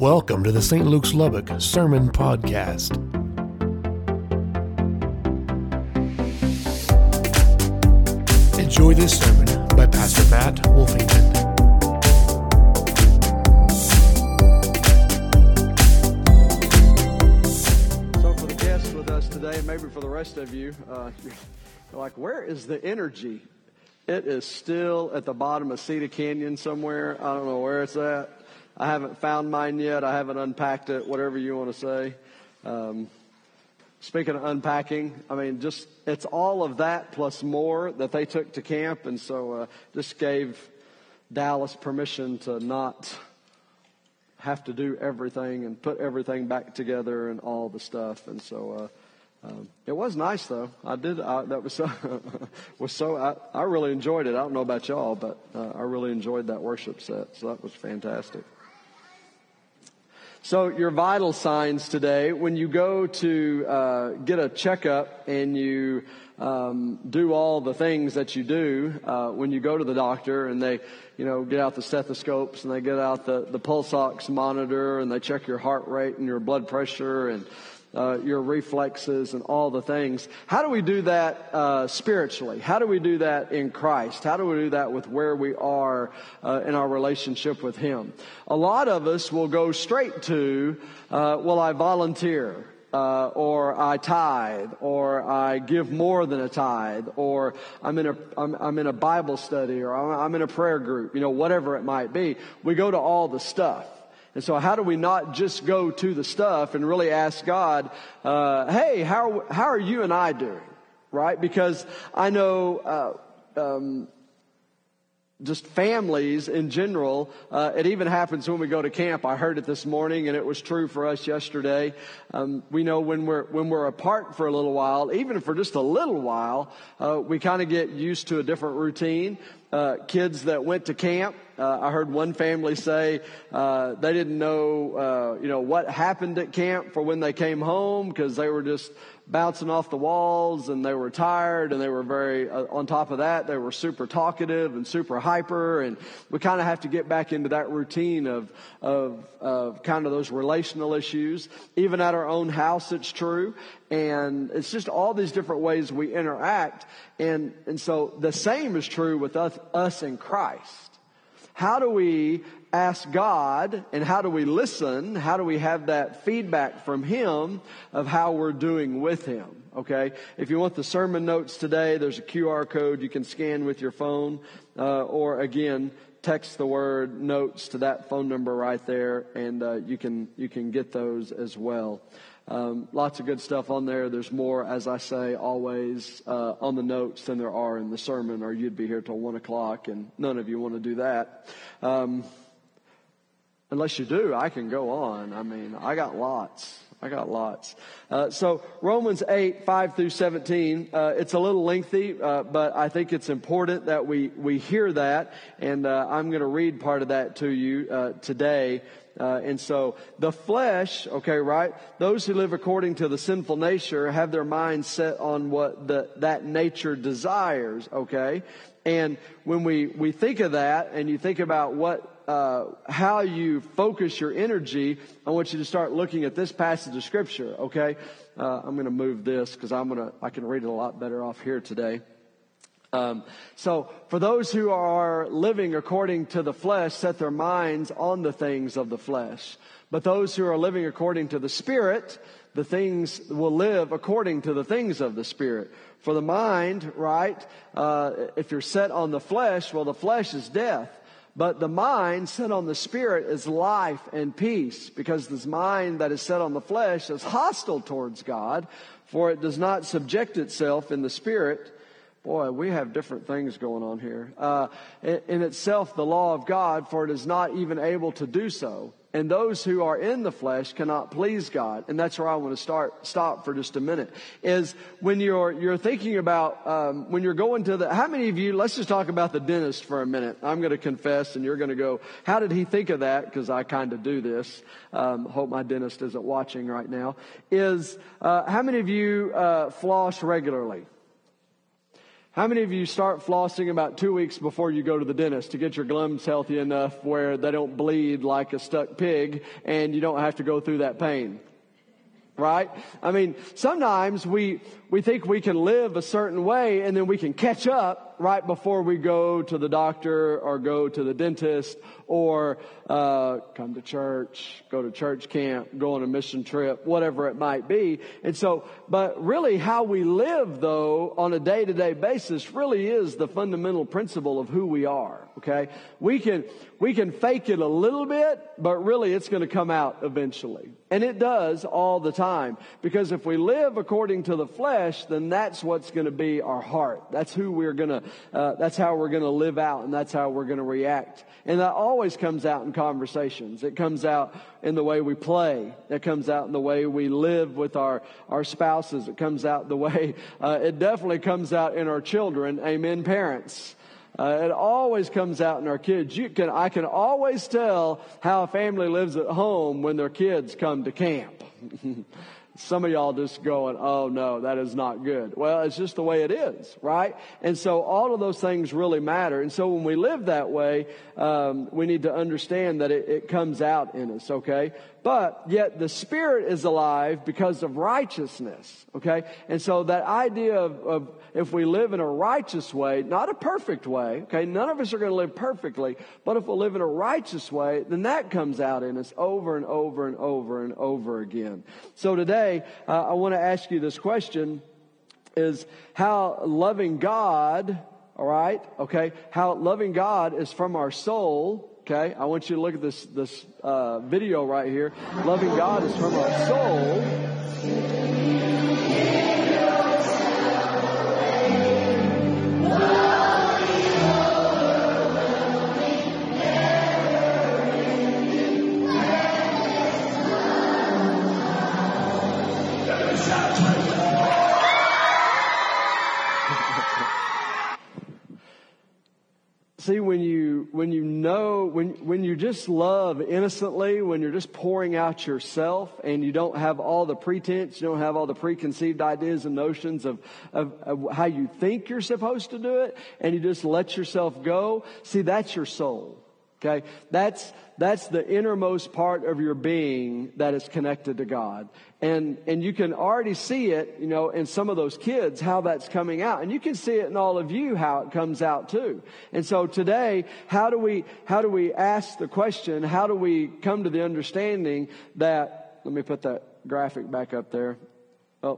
Welcome to the St. Luke's Lubbock Sermon Podcast. Enjoy this sermon by Pastor Matt Wolfington. So for the guests with us today, and maybe for the rest of you, you're like, where is the energy? It is still at the bottom of Cedar Canyon somewhere. I don't know where it's at. I haven't found mine yet. I haven't unpacked it, whatever you want to say. Speaking of unpacking, I mean, just it's all of that plus more that they took to camp. And so just gave Dallas permission to not have to do everything and put everything back together and all the stuff. And so it was nice, though. That was I really enjoyed it. I don't know about y'all, but I really enjoyed that worship set. So that was fantastic. So your vital signs today, when you go to get a checkup and you do all the things that you do when you go to the doctor, and they, get out the stethoscopes and they get out the pulse ox monitor and they check your heart rate and your blood pressure and your reflexes and all the things. How do we do that spiritually? How do we do that in Christ? How do we do that with where we are in our relationship with Him? A lot of us will go straight to, I volunteer, or I tithe, or I give more than a tithe, or I'm in a Bible study, or I'm in a prayer group, whatever it might be. We go to all the stuff. And so how do we not just go to the stuff and really ask God, hey, how are you and I doing? Right? Because I know just families in general, it even happens when we go to camp. I heard it this morning, and it was true for us yesterday. We know when we're apart for a little while, even for just a little while, we kind of get used to a different routine. Kids that went to camp, I heard one family say they didn't know, what happened at camp for when they came home, because they were just bouncing off the walls and they were tired, and they were very, on top of that, they were super talkative and super hyper, and we kind of have to get back into that routine of kind of those relational issues. Even at our own house, it's true. And it's just all these different ways we interact. And so the same is true with us in Christ. How do we ask God, and how do we listen? How do we have that feedback from Him of how we're doing with Him? Okay? If you want the sermon notes today, there's a QR code you can scan with your phone, or again, text the word notes to that phone number right there, and you can get those as well. Lots of good stuff on there. There's more, as I say, always on the notes than there are in the sermon, or you'd be here till 1 o'clock, and none of you want to do that. Unless you do, I can go on. I mean, I got lots. So Romans 8, 5 through 17, it's a little lengthy, but I think it's important that we hear that, and I'm going to read part of that to you today. And so the flesh, okay, right? Those who live according to the sinful nature have their minds set on what that nature desires, okay? And when we think of that, and you think about how you focus your energy, I want you to start looking at this passage of Scripture, okay? I'm going to move this because I can read it a lot better off here today. So for those who are living according to the flesh, set their minds on the things of the flesh. But those who are living according to the Spirit, the things will live according to the things of the Spirit. For the mind, right, if you're set on the flesh, well, the flesh is death. But the mind set on the Spirit is life and peace, because this mind that is set on the flesh is hostile towards God, for it does not subject itself in the Spirit. Boy, we have different things going on here. In itself, the law of God, for it is not even able to do so. And those who are in the flesh cannot please God. And that's where I want to stop for just a minute. Is when you're thinking about, when you're going to how many of you, let's just talk about the dentist for a minute. I'm going to confess, and you're going to go, how did he think of that? Because I kind of do this. Hope my dentist isn't watching right now. How many of you floss regularly? How many of you start flossing about 2 weeks before you go to the dentist to get your gums healthy enough where they don't bleed like a stuck pig and you don't have to go through that pain? Right? I mean, sometimes we think we can live a certain way and then we can catch up right before we go to the doctor or go to the dentist or come to church, go to church camp, go on a mission trip, whatever it might be. And so, but really how we live though on a day-to-day basis really is the fundamental principle of who we are. Okay? We can fake it a little bit, but really it's going to come out eventually. And it does all the time. Because if we live according to the flesh, then that's what's going to be our heart. That's who we're going to, that's how we're going to live out, and that's how we're going to react. And that always comes out in conversations. It comes out in the way we play. It comes out in the way we live with our spouses. It comes out the way, it definitely comes out in our children. Amen, parents. It always comes out in our kids. I can always tell how a family lives at home when their kids come to camp. Some of y'all just going, oh no, that is not good. Well, it's just the way it is, right? And so all of those things really matter. And so when we live that way, we need to understand that it comes out in us, okay? But yet the Spirit is alive because of righteousness, okay? And so that idea of if we live in a righteous way, not a perfect way, okay? None of us are going to live perfectly, but if we live in a righteous way, then that comes out in us over and over and over and over again. So today, I want to ask you this question, is how loving God, all right, okay, how loving God is from our soul. Okay, I want you to look at this video right here. Loving God is from our soul. See, when you just love innocently, when you're just pouring out yourself and you don't have all the pretense, you don't have all the preconceived ideas and notions of how you think you're supposed to do it, and you just let yourself go, see, that's your soul. Okay? That's the innermost part of your being that is connected to God. And you can already see it, you know, in some of those kids, how that's coming out. And you can see it in all of you, how it comes out too. And so today, how do we ask the question, how do we come to the understanding that, let me put that graphic back up there. Oh,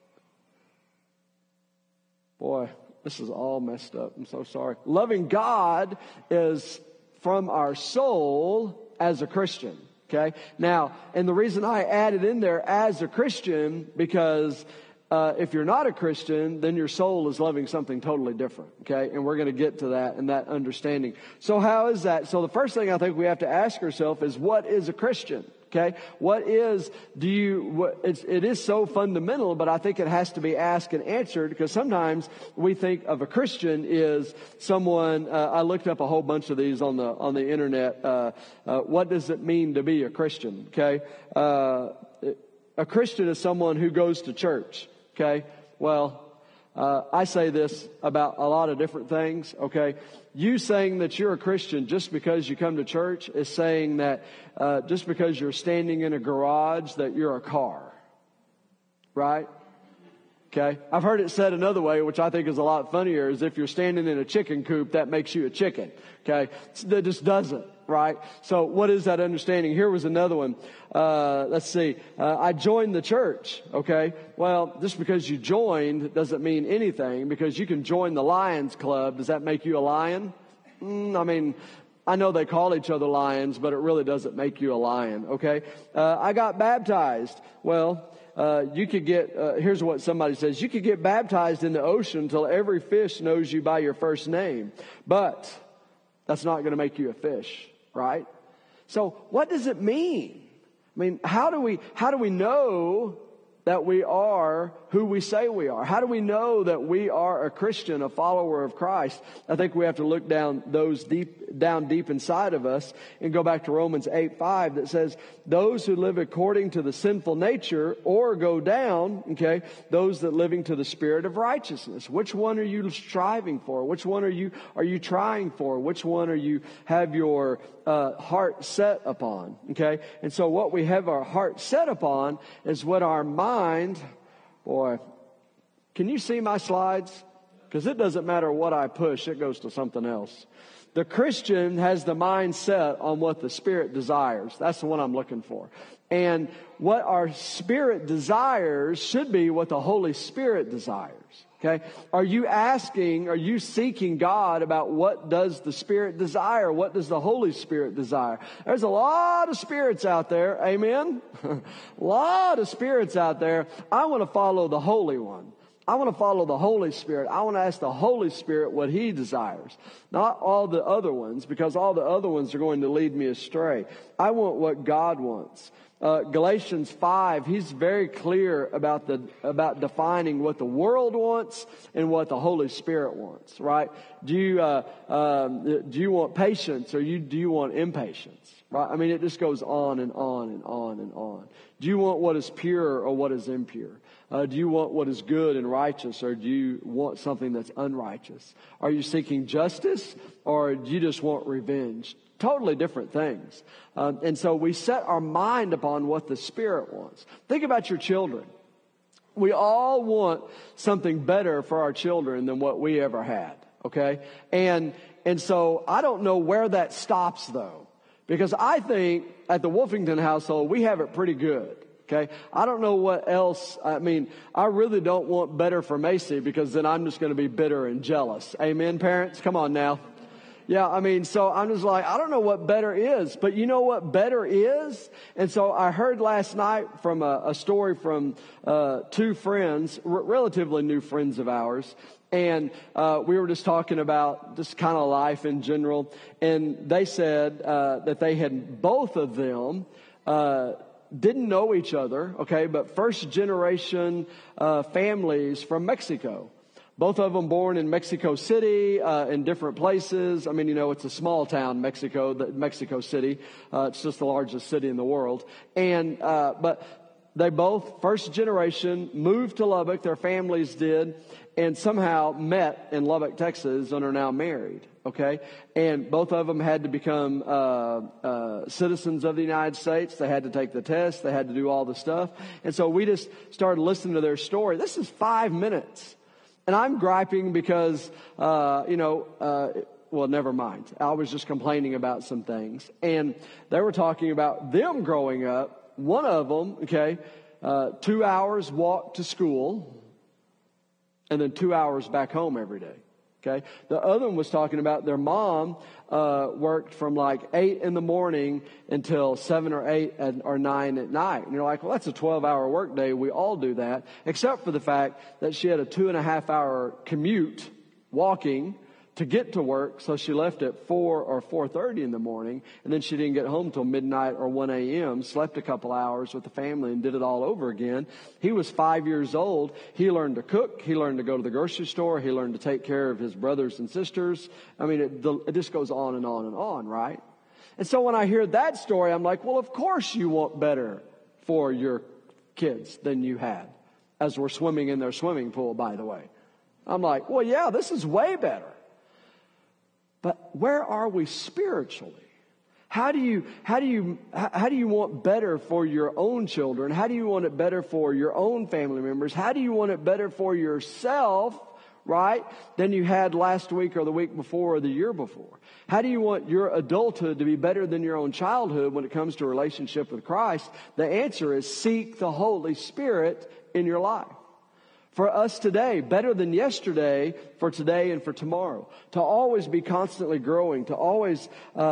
boy, this is all messed up. I'm so sorry. Loving God is from our soul as a Christian. Okay. Now, and the reason I added in there as a Christian, because if you're not a Christian, then your soul is loving something totally different. Okay. And we're going to get to that and that understanding. So how is that? So the first thing I think we have to ask ourselves is, what is a Christian? Okay, it is so fundamental, but I think it has to be asked and answered, because sometimes we think of a Christian is someone, I looked up a whole bunch of these on the internet. What does it mean to be a Christian? Okay, a Christian is someone who goes to church. Okay, well, I say this about a lot of different things, okay? You saying that you're a Christian just because you come to church is saying that just because you're standing in a garage that you're a car, right? Okay? I've heard it said another way, which I think is a lot funnier, is if you're standing in a chicken coop, that makes you a chicken, okay? That just doesn't, right? So what is that understanding? Here was another one. Let's see. I joined the church, okay? Well, just because you joined doesn't mean anything, because you can join the Lions Club. Does that make you a lion? I mean, I know they call each other lions, but it really doesn't make you a lion, okay? I got baptized. Well, you could get, here's what somebody says, you could get baptized in the ocean until every fish knows you by your first name. But that's not going to make you a fish, right? So what does it mean? I mean, how do we know that we are who we say we are? How do we know that we are a Christian, a follower of Christ? I think we have to look down deep inside of us and go back to Romans 8:5 that says, those who live according to the sinful nature, or go down, okay, those that living to the spirit of righteousness. Which one are you striving for? Which one are you trying for? Which one are you have your heart set upon? Okay, and so what we have our heart set upon is what our mind. Boy, can you see my slides? Because it doesn't matter what I push, it goes to something else. The Christian has the mind set on what the Spirit desires. That's the one I'm looking for. And what our spirit desires should be what the Holy Spirit desires. Okay? Are you seeking God about what does the Spirit desire? What does the Holy Spirit desire? There's a lot of spirits out there. Amen? A lot of spirits out there. I want to follow the Holy One. I want to follow the Holy Spirit. I want to ask the Holy Spirit what He desires. Not all the other ones, because all the other ones are going to lead me astray. I want what God wants. Galatians 5, he's very clear about defining what the world wants and what the Holy Spirit wants, right? Do you want patience, or do you want impatience? Right? I mean, it just goes on and on and on and on. Do you want what is pure or what is impure? Do you want what is good and righteous, or do you want something that's unrighteous? Are you seeking justice, or do you just want revenge? Totally different things. And so we set our mind upon what the Spirit wants. Think about your children. We all want something better for our children than what we ever had. Okay? And so I don't know where that stops, though. Because I think at the Wolfington household, we have it pretty good. Okay? I don't know what else. I mean, I really don't want better for Macy, because then I'm just going to be bitter and jealous. Amen, parents? Come on now. Yeah, I mean, so I'm just like, I don't know what better is, but you know what better is? And so I heard last night from a story from two friends, relatively new friends of ours, and we were just talking about just kind of life in general, and they said that they had, both of them, didn't know each other, okay, but first generation families from Mexico. Both of them born in Mexico City, in different places. I mean, you know, it's a small town, Mexico City. It's just the largest city in the world. And, but they both, first generation, moved to Lubbock, their families did, and somehow met in Lubbock, Texas, and are now married. Okay? And both of them had to become citizens of the United States. They had to take the test. They had to do all the stuff. And so we just started listening to their story. This is 5 minutes. And I'm griping because, well, never mind. I was just complaining about some things. And they were talking about them growing up. One of them, okay, 2 hours walk to school and then 2 hours back home every day. Okay. The other one was talking about their mom worked from like 8 in the morning until 7 or 8 or 9 at night. And you're like, well, that's a 12-hour work day. We all do that, except for the fact that she had a 2.5-hour commute walking to get to work. So she left at 4 or 4:30 in the morning, and then she didn't get home till midnight or 1 a.m., slept a couple hours with the family and did it all over again. He was 5 years old. He learned to cook. He learned to go to the grocery store. He learned to take care of his brothers and sisters. I mean, it just goes on and on and on, right? And so when I hear that story, I'm like, well, of course you want better for your kids than you had, as we're swimming in their swimming pool, by the way. I'm like, well, yeah, this is way better. But where are we spiritually? How do you want better for your own children? How do you want it better for your own family members? How do you want it better for yourself, right, than you had last week or the week before or the year before? How do you want your adulthood to be better than your own childhood when it comes to a relationship with Christ? The answer is seek the Holy Spirit in your life. For us today, better than yesterday, for today and for tomorrow. To always be constantly growing, to always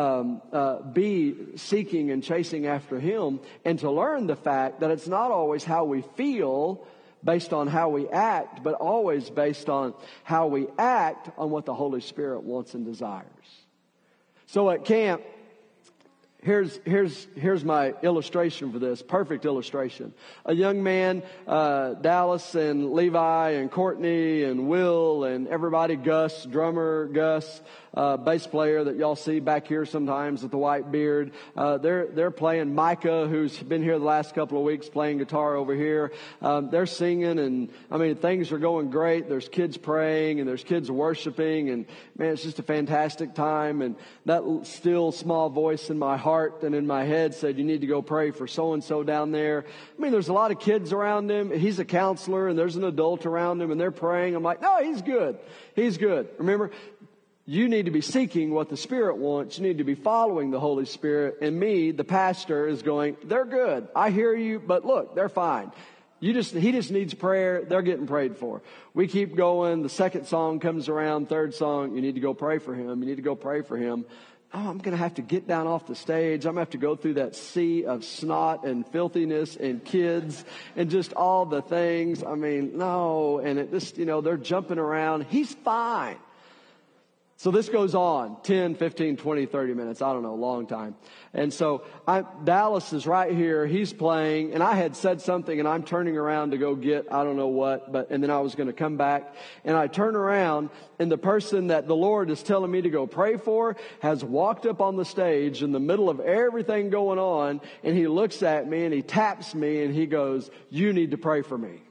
be seeking and chasing after Him, and to learn the fact that it's not always how we feel based on how we act, but always based on how we act on what the Holy Spirit wants and desires. So at camp, Here's my illustration for this. Perfect illustration. A young man, Dallas and Levi and Courtney and Will and everybody, Gus, drummer Gus, bass player that y'all see back here sometimes with the white beard. They're playing. Micah, who's been here the last couple of weeks, playing guitar over here. They're singing, and I mean, things are going great. There's kids praying and there's kids worshiping, and man, it's just a fantastic time. And that still small voice in my heart and in my head said, you need to go pray for so-and-so down there. I mean, there's a lot of kids around him. He's a counselor and there's an adult around him and they're praying. I'm like, no, he's good. He's good. Remember, you need to be seeking what the Spirit wants. You need to be following the Holy Spirit. And me, the pastor, is going, they're good. I hear you, but look, they're fine. He just needs prayer. They're getting prayed for. We keep going. The second song comes around, third song, you need to go pray for him. You need to go pray for him. Oh, I'm going to have to get down off the stage. I'm going to have to go through that sea of snot and filthiness and kids and just all the things. I mean, no. And it just, they're jumping around. He's fine. So this goes on 10, 15, 20, 30 minutes. I don't know, a long time. And so Dallas is right here. He's playing. And I had said something and I'm turning around to go get I don't know what. And then I was going to come back. And I turn around and the person that the Lord is telling me to go pray for has walked up on the stage in the middle of everything going on. And he looks at me and he taps me and he goes, you need to pray for me.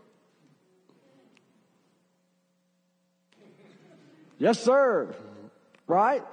Yes, sir. Right?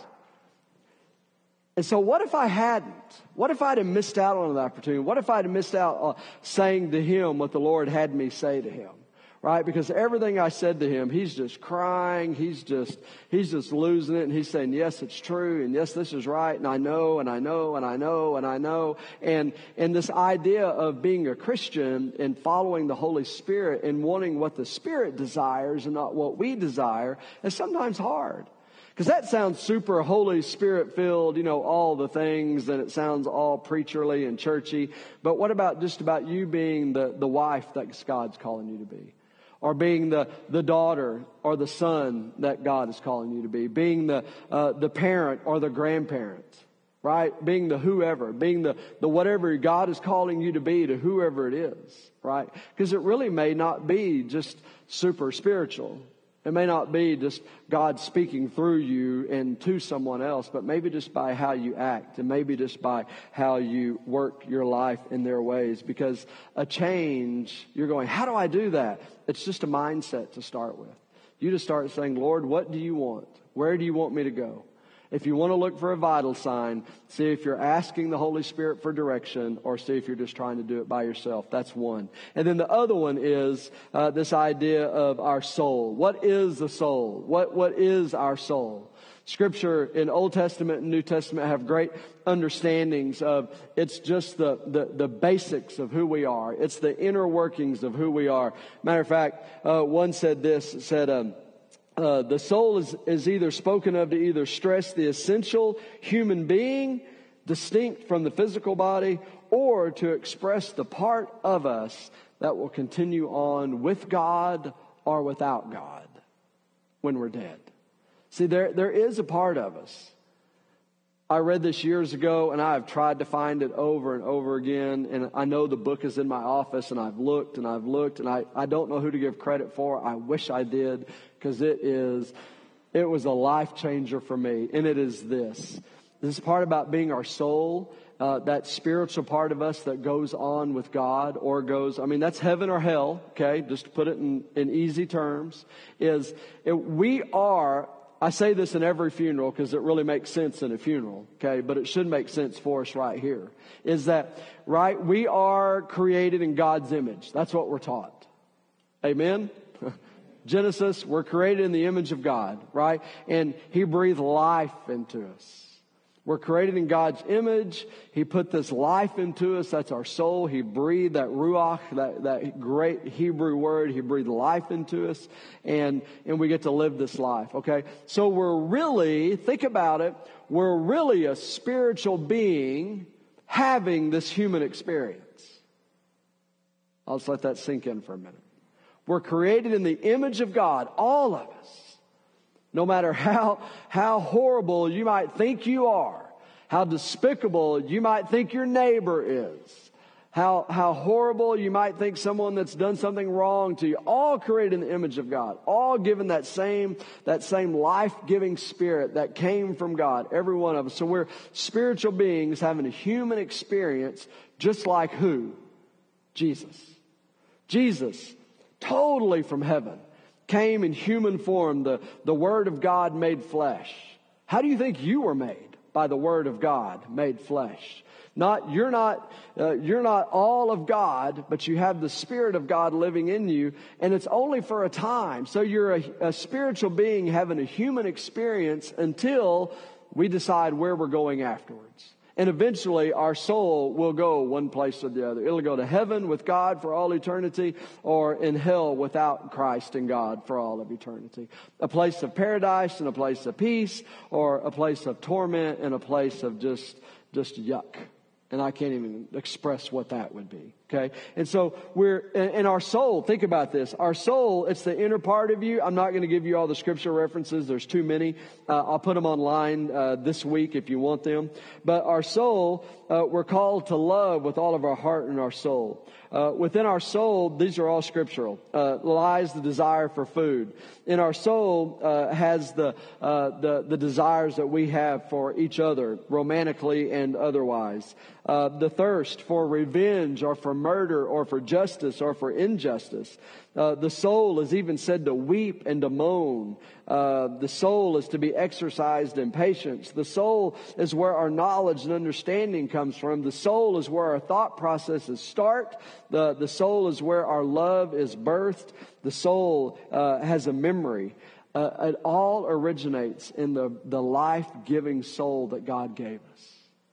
And so what if I hadn't? What if I'd have missed out on the opportunity? What if I'd have missed out on saying to him what the Lord had me say to him? Right? Because everything I said to him, he's just crying. He's just losing it. And he's saying, yes, it's true. And yes, this is right. And I know, and I know, and I know, and I know. And this idea of being a Christian and following the Holy Spirit and wanting what the Spirit desires and not what we desire is sometimes hard. Because that sounds super Holy Spirit filled, all the things, and it sounds all preacherly and churchy. But what about just about you being the wife that God's calling you to be? Or being the daughter or the son that God is calling you to be? Being the parent or the grandparent, right? Being the whoever, being the whatever God is calling you to be to whoever it is, right? Because it really may not be just super spiritual. It may not be just God speaking through you and to someone else, but maybe just by how you act and maybe just by how you work your life in their ways. Because a change, you're going, how do I do that? It's just a mindset to start with. You just start saying, Lord, what do you want? Where do you want me to go? If you want to look for a vital sign, see if you're asking the Holy Spirit for direction or see if you're just trying to do it by yourself. That's one. And then the other one is this idea of our soul. What is the soul? What is our soul? Scripture in Old Testament and New Testament have great understandings of it's just the basics of who we are. It's the inner workings of who we are. Matter of fact, one said this, it said, the soul is either spoken of to either stress the essential human being distinct from the physical body or to express the part of us that will continue on with God or without God when we're dead. See, there is a part of us. I read this years ago, and I've tried to find it over and over again. And I know the book is in my office, and I've looked, and I don't know who to give credit for. I wish I did, because it was a life changer for me. And it is this part about being our soul, that spiritual part of us that goes on with God or that's heaven or hell, okay? Just to put it in easy terms, we are. I say this in every funeral because it really makes sense in a funeral, okay? But it should make sense for us right here. Is that, right? We are created in God's image. That's what we're taught. Amen? Genesis, we're created in the image of God, right? And He breathed life into us. We're created in God's image. He put this life into us. That's our soul. He breathed that ruach, that great Hebrew word. He breathed life into us. And we get to live this life, okay? So we're really, think about it, we're really a spiritual being having this human experience. I'll just let that sink in for a minute. We're created in the image of God, all of us. No matter how horrible you might think you are, how despicable you might think your neighbor is, how horrible you might think someone that's done something wrong to you, all created in the image of God, all given that same life-giving spirit that came from God, every one of us. So we're spiritual beings having a human experience, just like who? Jesus. Jesus, totally from heaven, came in human form, the Word of God made flesh. How do you think you were made? By the Word of God made flesh. You're not all of God, but you have the Spirit of God living in you, and it's only for a time. So you're a spiritual being having a human experience until we decide where we're going afterwards. And eventually our soul will go one place or the other. It'll go to heaven with God for all eternity, or in hell without Christ and God for all of eternity. A place of paradise and a place of peace, or a place of torment and a place of just yuck. And I can't even express what that would be. Okay? And so we're in our soul. Think about this. Our soul, it's the inner part of you. I'm not going to give you all the scripture references. There's too many. I'll put them online this week if you want them. But our soul, we're called to love with all of our heart and our soul. Within our soul, these are all scriptural, lies the desire for food. In our soul has the desires that we have for each other, romantically and otherwise. The thirst for revenge or for murder or for justice or for injustice. The soul is even said to weep and to moan. The soul is to be exercised in patience. The soul is where our knowledge and understanding comes from. The soul is where our thought processes start. The soul is where our love is birthed. The soul has a memory. It all originates in the life-giving soul that God gave us.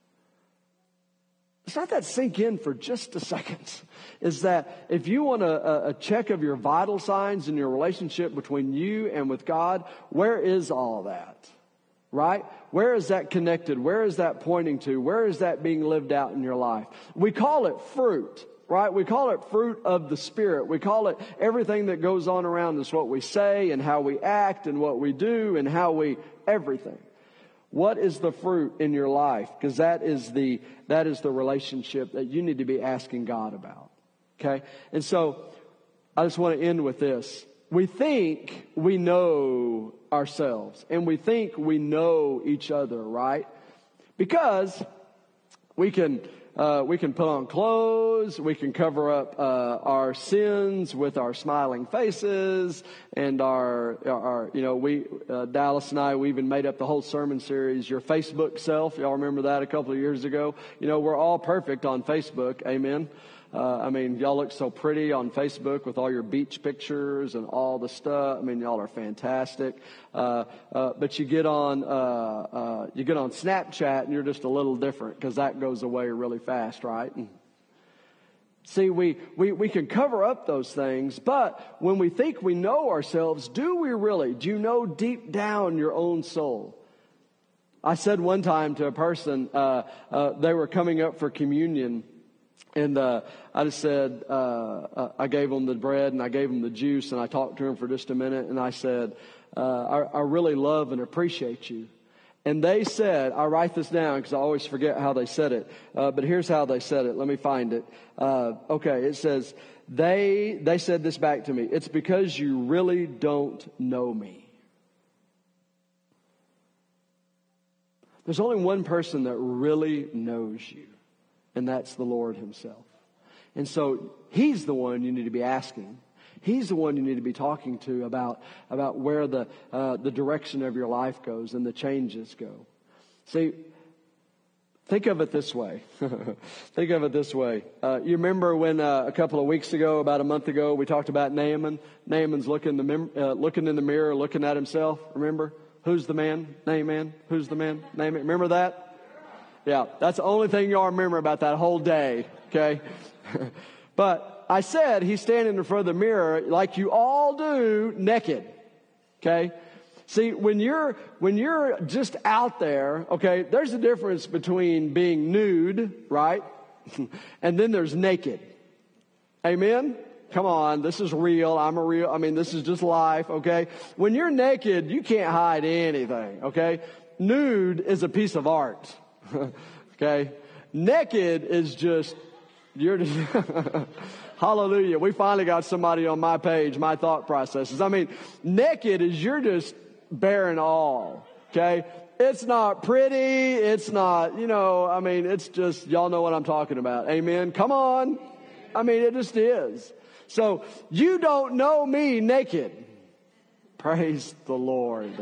Let's let that sink in for just a second. Is that if you want a check of your vital signs in your relationship between you and with God, where is all that? Right? Where is that connected? Where is that pointing to? Where is that being lived out in your life? We call it fruit. Right? We call it fruit of the Spirit. We call it everything that goes on around us, what we say and how we act and what we do and everything. What is the fruit in your life? Because that is the relationship that you need to be asking God about. Okay? And so I just want to end with this. We think we know ourselves and we think we know each other, right? Because we can put on clothes, we can cover up our sins with our smiling faces, and Dallas and I, we even made up the whole sermon series, Your Facebook Self. Y'all remember that a couple of years ago? We're all perfect on Facebook, amen. Y'all look so pretty on Facebook with all your beach pictures and all the stuff. Y'all are fantastic. But you get on Snapchat and you're just a little different because that goes away really fast, right? See, we can cover up those things, but when we think we know ourselves, do we really? Do you know deep down your own soul? I said one time to a person, they were coming up for communion. And I just said, I gave them the bread and I gave them the juice and I talked to them for just a minute and I said, I really love and appreciate you. And they said, I write this down because I always forget how they said it, but here's how they said it. Let me find it. Okay, it says, they said this back to me. It's because you really don't know me. There's only one person that really knows you. And that's the Lord himself. And so he's the one you need to be asking. He's the one you need to be talking to about where the direction of your life goes and the changes go. See, think of it this way. Think of it this way. You remember when a couple of weeks ago, about a month ago, we talked about Naaman. Naaman's looking in the mirror, looking at himself. Remember? Who's the man? Naaman. Who's the man? Naaman. Remember that? Yeah, that's the only thing y'all remember about that whole day, okay? But I said he's standing in front of the mirror like you all do, naked, okay? See, when you're just out there, okay, there's a difference between being nude, right? And then there's naked. Amen? Come on, this is real. This is just life, okay? When you're naked, you can't hide anything, okay? Nude is a piece of art. Okay? Naked is just, you're just, hallelujah. We finally got somebody on my page, my thought processes. I mean, naked is you're just bearing all. Okay? It's not pretty. It's not, it's just, y'all know what I'm talking about. Amen. Come on. I mean, it just is. So you don't know me naked. Praise the Lord.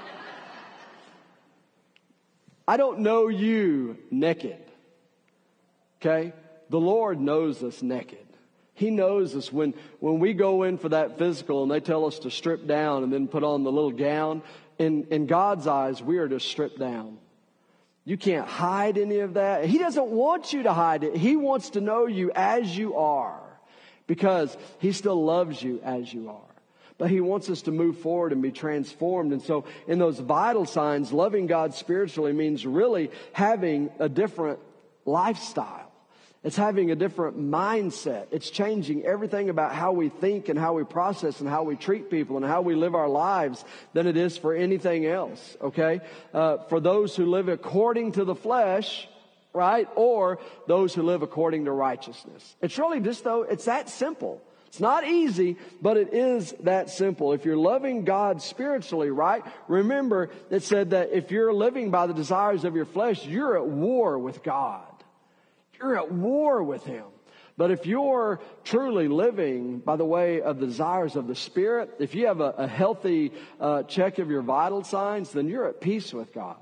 I don't know you naked. Okay? The Lord knows us naked. He knows us when we go in for that physical and they tell us to strip down and then put on the little gown. In God's eyes, we are to strip down. You can't hide any of that. He doesn't want you to hide it. He wants to know you as you are because He still loves you as you are. But He wants us to move forward and be transformed. And so in those vital signs, loving God spiritually means really having a different lifestyle. It's having a different mindset. It's changing everything about how we think and how we process and how we treat people and how we live our lives than it is for anything else, okay? For those who live according to the flesh, right? Or those who live according to righteousness. It's really just, though, it's that simple. It's not easy, but it is that simple. If you're loving God spiritually, right? Remember, it said that if you're living by the desires of your flesh, you're at war with God. You're at war with Him. But if you're truly living by the way of the desires of the Spirit, if you have a healthy check of your vital signs, then you're at peace with God.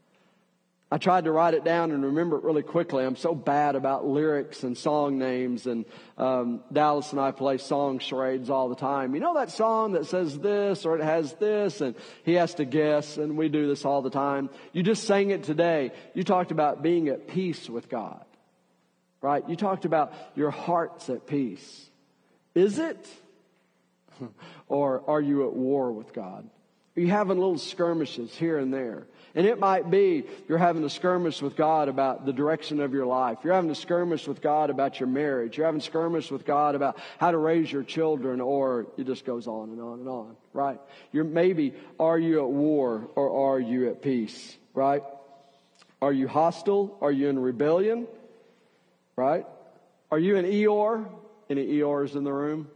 I tried to write it down and remember it really quickly. I'm so bad about lyrics and song names. And Dallas and I play song charades all the time. You know that song that says this or it has this? And he has to guess. And we do this all the time. You just sang it today. You talked about being at peace with God. Right? You talked about your heart's at peace. Is it? Or are you at war with God? Are you having little skirmishes here and there? And it might be you're having a skirmish with God about the direction of your life. You're having a skirmish with God about your marriage. You're having a skirmish with God about how to raise your children, or it just goes on and on and on, right? Are you at war or are you at peace, right? Are you hostile? Are you in rebellion? Right? Are you an Eeyore? Any Eeyores in the room?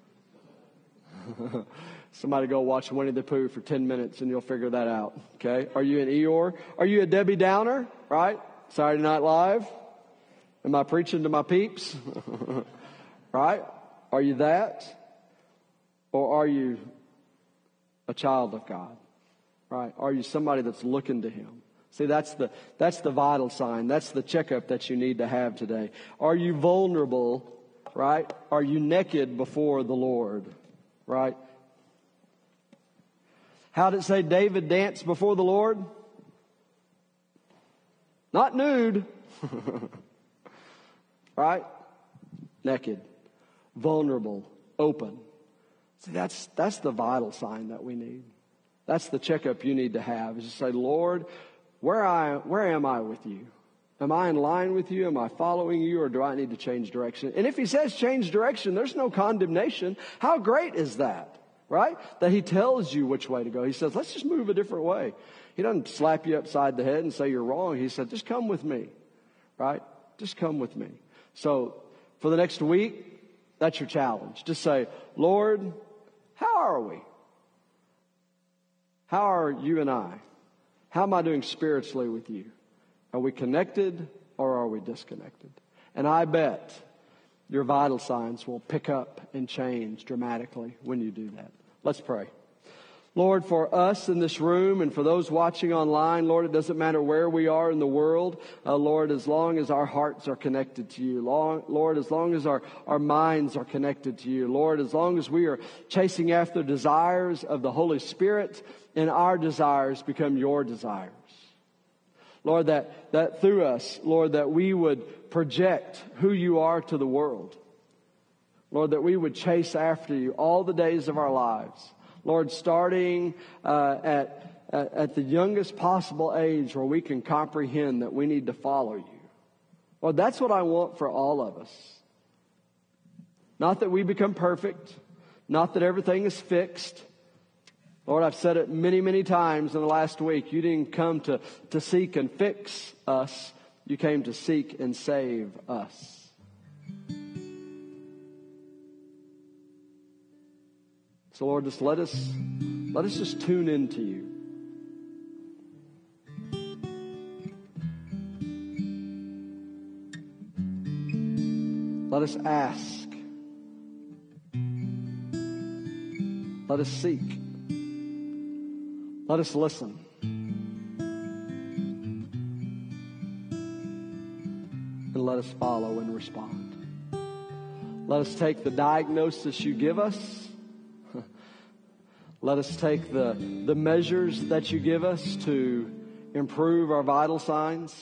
Somebody go watch Winnie the Pooh for 10 minutes and you'll figure that out. Okay? Are you an Eeyore? Are you a Debbie Downer? Right? Saturday Night Live? Am I preaching to my peeps? Right? Are you that? Or are you a child of God? Right? Are you somebody that's looking to Him? See, that's the vital sign. That's the checkup that you need to have today. Are you vulnerable, right? Are you naked before the Lord, right? How did it say David danced before the Lord? Not nude, right? Naked, vulnerable, open. See, that's the vital sign that we need. That's the checkup you need to have, is to say, Lord, where am I with you? Am I in line with you? Am I following you? Or do I need to change direction? And if He says change direction, there's no condemnation. How great is that? Right? That He tells you which way to go. He says, let's just move a different way. He doesn't slap you upside the head and say you're wrong. He said, just come with me. Right? Just come with me. So for the next week, that's your challenge. Just say, Lord, how are we? How are you and I? How am I doing spiritually with you? Are we connected or are we disconnected? And I bet your vital signs will pick up and change dramatically when you do that. Let's pray. Lord, for us in this room and for those watching online, Lord, it doesn't matter where we are in the world. Lord, as long as our hearts are connected to you. Lord, as long as our minds are connected to you. Lord, as long as we are chasing after desires of the Holy Spirit and our desires become your desires. Lord, that through us, Lord, that we would project who you are to the world. Lord, that we would chase after you all the days of our lives. Lord, starting at the youngest possible age where we can comprehend that we need to follow you. Lord, that's what I want for all of us. Not that we become perfect. Not that everything is fixed. Lord, I've said it many, many times in the last week. You didn't come to seek and fix us. You came to seek and save us. So, Lord, just let us just tune into you. Let us ask. Let us seek. Let us listen. And let us follow and respond. Let us take the diagnosis you give us. Let us take the measures that you give us to improve our vital signs.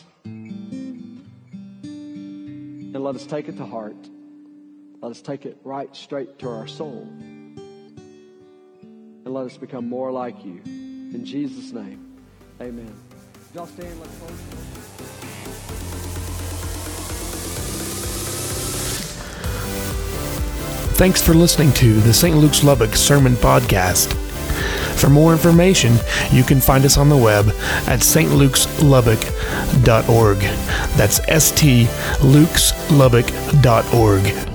And let us take it to heart. Let us take it right straight to our soul. And let us become more like you. In Jesus' name, amen. Y'all stand, let's close. Thanks for listening to the St. Luke's Lubbock Sermon Podcast. For more information, you can find us on the web at stlukes.lubbock.org. That's stlukes.lubbock.org.